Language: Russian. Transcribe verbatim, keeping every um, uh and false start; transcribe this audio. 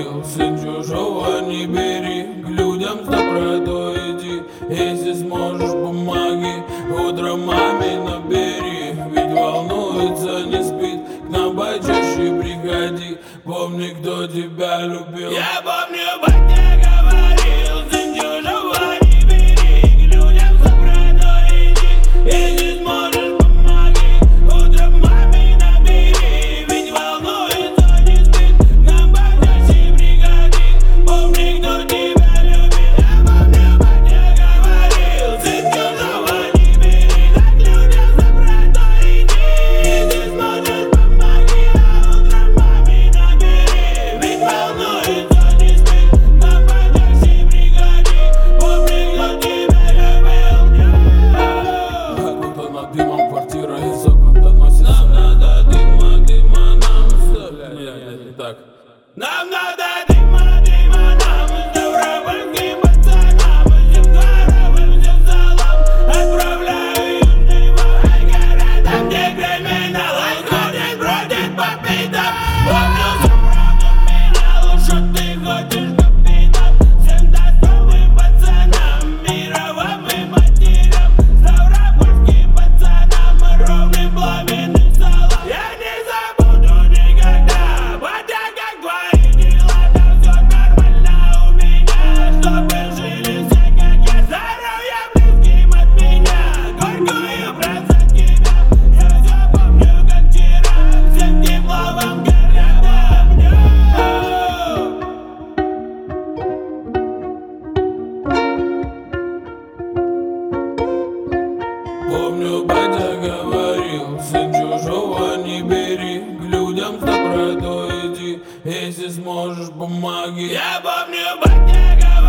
говорил, сын чужого не бери, к людям с добротой иди. Если сможешь бумаги, утром маме набери, ведь волнуется, не спит, к нам почаще приходи. Помни, кто тебя любил. Я помню, батя говорил, сын чужого не бери, к людям с добротой иди. Если сможешь бумаги, утром маме набери, ведь волнуется, не спит, к нам почаще приходи. Помни, кто тебя любит. Я помню, батя говорил, сын чужого не бери, к людям с добротой иди. Если сможешь бумаги, а утром маме набери, ведь волнуется, не спит, к нам почаще приходи. Помни, кто тебя любил. Как будто над дымом квартира из окон доносится. Нам надо дыма, дыма, нам Бля, не, не, не так. Нам надо дыма, дыма, нам с добровольским пацанам, всем дворовым, всем залом отправляю южный вой городам, где криминал ходит, бродит по пятам. Помню, за правду меня лучше ты ходишь капитан, всем достойным пацанам, мировым и матерям, ставропольским пацанам, ровным пламенным салам. Я не забуду никогда, батя, как твои дела, да все нормально у меня, чтобы жили все, как я, здоровья близким от меня, горькую брат за тебя. Я все помню, как вчера, всем тепло вам горят обнял. Помню, батя говорил, сын чужого не бери, к людям с добротой иди. Если сможешь бумаги. Я помню, батя говорил.